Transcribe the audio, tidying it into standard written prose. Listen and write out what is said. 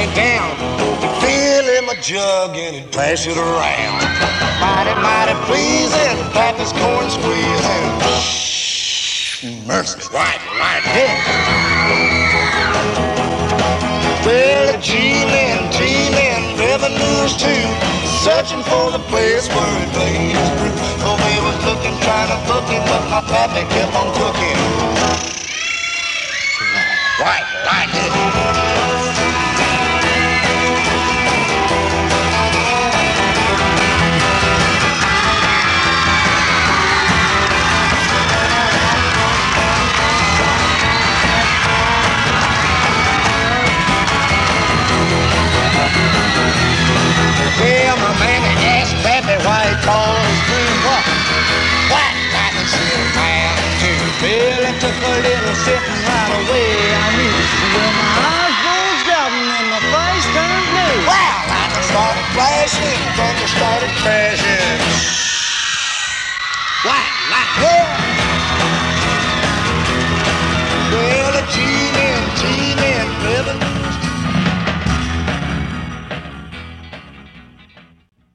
went down. Fill in my jug and he'd pass it around. Mighty, mighty pleasing, Pappy's corn squeezing. Mercy, right here. Well, the G-men, T-men, revenues too, searching for the place where it lays through. Oh, they was looking, trying to book it, but my Pappy kept on cooking. Right here. Yeah, my mammy asked Pappy why he called his dream what? White lightning said, man, too. Well, it took a little sitting right away. I knew when my eyes bulged out and my face turned blue. Wow, lightning started flashing, thunder started crashing. White lightning.